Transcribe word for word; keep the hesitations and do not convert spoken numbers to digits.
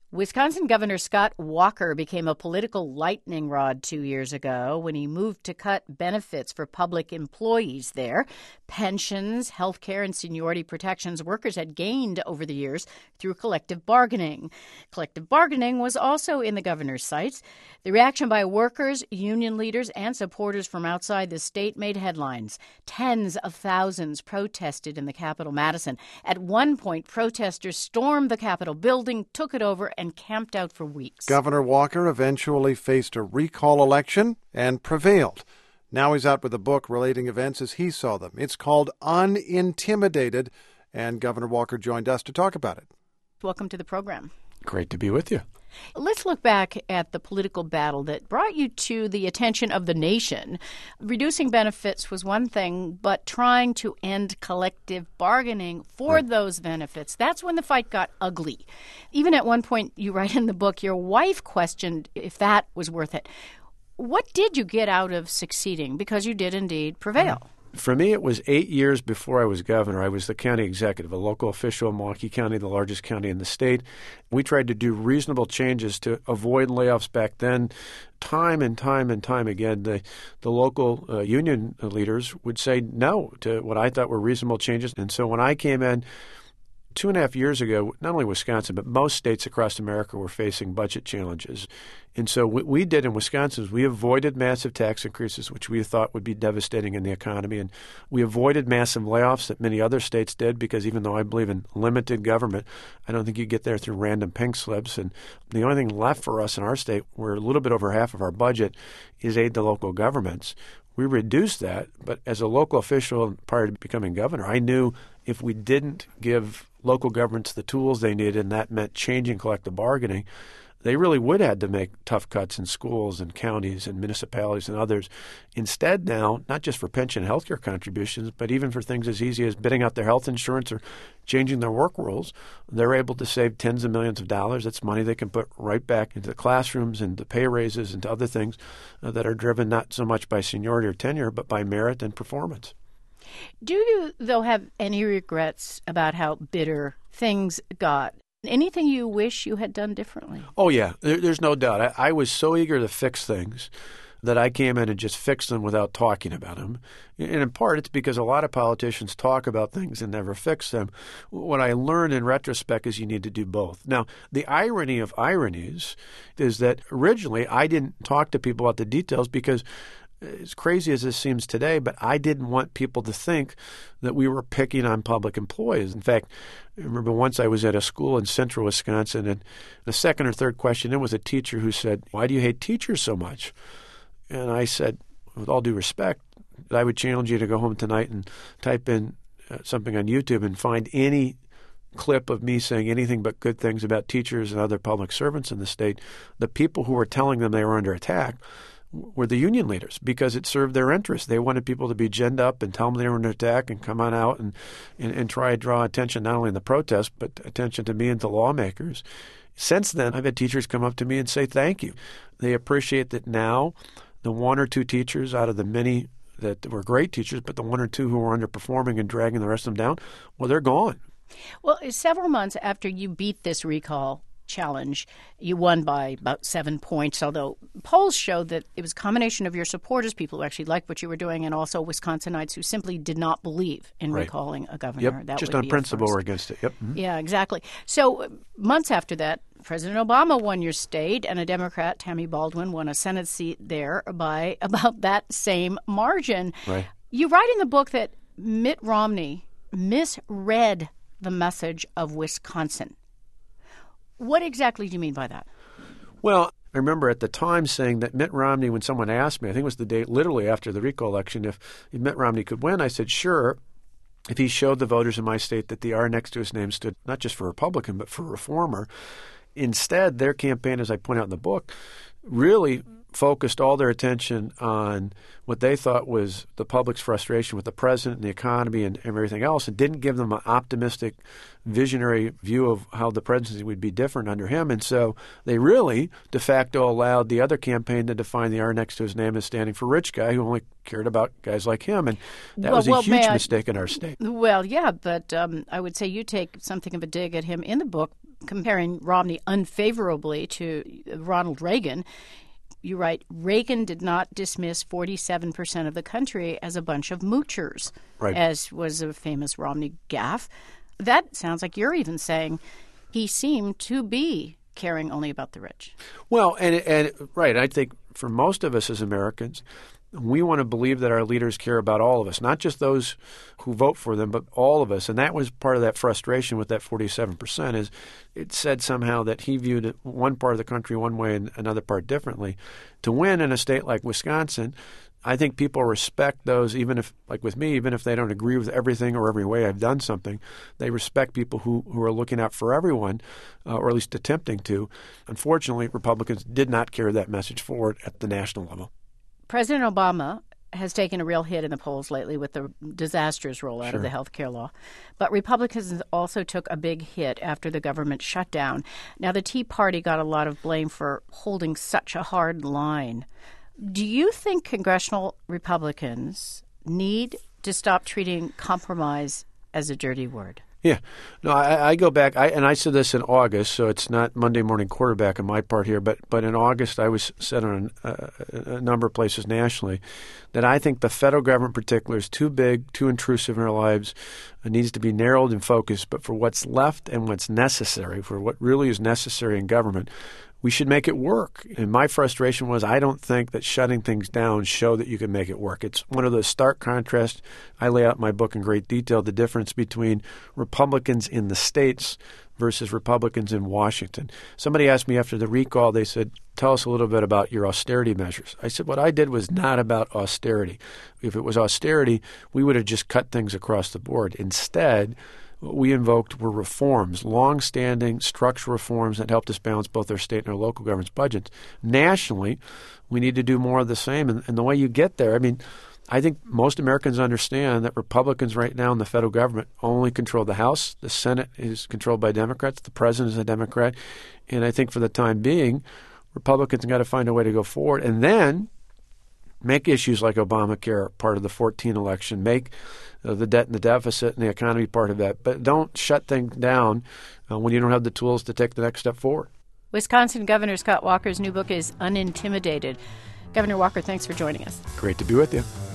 Wisconsin Governor Scott Walker became a political lightning rod two years ago when he moved to cut benefits for public employees there. Pensions, health care, and seniority protections workers had gained over the years through collective bargaining. Collective bargaining was also in the governor's sights. The reaction by workers, union leaders, and supporters from outside the state made headlines. Tens of thousands protested in the Capitol, Madison. At one point, protesters stormed the Capitol building, took it over, and camped out for weeks. Governor Walker eventually faced a recall election and prevailed. Now he's out with a book relating events as he saw them. It's called Unintimidated, and Governor Walker joined us to talk about it. Welcome to the program. Great to be with you. Let's look back at the political battle that brought you to the attention of the nation. Reducing benefits was one thing, but trying to end collective bargaining for right. those benefits, that's when the fight got ugly. Even at one point, you write in the book, your wife questioned if that was worth it. What did you get out of succeeding? Because you did indeed prevail. For me, it was eight years before I was governor. I was the county executive, a local official in Milwaukee County, the largest county in the state. We tried to do reasonable changes to avoid layoffs back then. Time and time and time again, the, the local uh, union leaders would say no to what I thought were reasonable changes. And so when I came in, Two and a half years ago, not only Wisconsin, but most states across America were facing budget challenges. And so what we did in Wisconsin is we avoided massive tax increases, which we thought would be devastating in the economy. And we avoided massive layoffs that many other states did, because even though I believe in limited government, I don't think you get there through random pink slips. And the only thing left for us in our state, where a little bit over half of our budget is aid to local governments. We reduced that, but as a local official prior to becoming governor, I knew if we didn't give local governments the tools they needed, and that meant changing collective bargaining, they really would have had to make tough cuts in schools and counties and municipalities and others. Instead now, not just for pension and health care contributions, but even for things as easy as bidding out their health insurance or changing their work rules, they're able to save tens of millions of dollars. That's money they can put right back into the classrooms and to pay raises and to other things uh, that are driven not so much by seniority or tenure, but by merit and performance. Do you, though, have any regrets about how bitter things got? Anything you wish you had done differently? Oh, yeah. There, there's no doubt. I, I was so eager to fix things that I came in and just fixed them without talking about them. And in part, it's because a lot of politicians talk about things and never fix them. What I learned in retrospect is you need to do both. Now, the irony of ironies is that originally I didn't talk to people about the details because, as crazy as this seems today, but I didn't want people to think that we were picking on public employees. In fact, I remember once I was at a school in central Wisconsin, and the second or third question, it was a teacher who said, "Why do you hate teachers so much?" And I said, with all due respect, I would challenge you to go home tonight and type in uh, something on YouTube and find any clip of me saying anything but good things about teachers and other public servants in the state. The people who were telling them they were under attack were the union leaders, because it served their interests. They wanted people to be ginned up and tell them they were under attack and come on out and, and, and try to draw attention not only in the protest, but attention to me and to lawmakers. Since then, I've had teachers come up to me and say thank you. They appreciate that now the one or two teachers out of the many that were great teachers, but the one or two who were underperforming and dragging the rest of them down, well, they're gone. Well, several months after you beat this recall challenge, you won by about seven points, although polls showed that it was a combination of your supporters, people who actually liked what you were doing, and also Wisconsinites who simply did not believe in right. recalling a governor. Yep. That just would on be principle we're against it. Yep. Mm-hmm. Yeah, exactly. So uh, months after that, President Obama won your state, and a Democrat, Tammy Baldwin, won a Senate seat there by about that same margin. Right. You write in the book that Mitt Romney misread the message of Wisconsin. What exactly do you mean by that? Well, I remember at the time saying that Mitt Romney, when someone asked me, I think it was the day literally after the recall election, if, if Mitt Romney could win, I said, sure, if he showed the voters in my state that the R next to his name stood not just for Republican, but for reformer. Instead, their campaign, as I point out in the book, really focused all their attention on what they thought was the public's frustration with the president and the economy and everything else, and didn't give them an optimistic, visionary view of how the presidency would be different under him. And so they really de facto allowed the other campaign to define the R next to his name as standing for rich guy who only cared about guys like him. And that well, was a well, huge I, mistake in our state. Well, yeah, but um, I would say you take something of a dig at him in the book, comparing Romney unfavorably to Ronald Reagan. You write, Reagan did not dismiss forty-seven percent of the country as a bunch of moochers, right, as was a famous Romney gaffe. That sounds like you're even saying he seemed to be caring only about the rich. Well, and, and right, I think for most of us as Americans, we want to believe that our leaders care about all of us, not just those who vote for them, but all of us. And that was part of that frustration with that forty-seven percent is it said somehow that he viewed one part of the country one way and another part differently. To win in a state like Wisconsin, I think people respect those, even if, like with me, even if they don't agree with everything or every way I've done something, they respect people who, who are looking out for everyone, uh, or at least attempting to. Unfortunately, Republicans did not carry that message forward at the national level. President Obama has taken a real hit in the polls lately with the disastrous rollout Sure. of the health care law. But Republicans also took a big hit after the government shutdown. Now, the Tea Party got a lot of blame for holding such a hard line. Do you think congressional Republicans need to stop treating compromise as a dirty word? Yeah. No, I, I go back, I, and I said this in August, so it's not Monday morning quarterback on my part here, but, but in August I was said on a, a number of places nationally that I think the federal government in particular is too big, too intrusive in our lives. It needs to be narrowed and focused, but for what's left and what's necessary, for what really is necessary in government, we should make it work. And my frustration was I don't think that shutting things down show that you can make it work. It's one of those stark contrasts. I lay out in my book in great detail the difference between Republicans in the states versus Republicans in Washington. Somebody asked me after the recall, they said, tell us a little bit about your austerity measures. I said, what I did was not about austerity. If it was austerity, we would have just cut things across the board. Instead, what we invoked were reforms, long-standing structural reforms that helped us balance both our state and our local government's budgets. Nationally, we need to do more of the same. And, and the way you get there, I mean, I think most Americans understand that Republicans right now in the federal government only control the House. The Senate is controlled by Democrats. The president is a Democrat. And I think for the time being, Republicans got to find a way to go forward. And then make issues like Obamacare part of the fourteen election, make uh, the debt and the deficit and the economy part of that. But don't shut things down uh, when you don't have the tools to take the next step forward. Wisconsin Governor Scott Walker's new book is Unintimidated. Governor Walker, thanks for joining us. Great to be with you.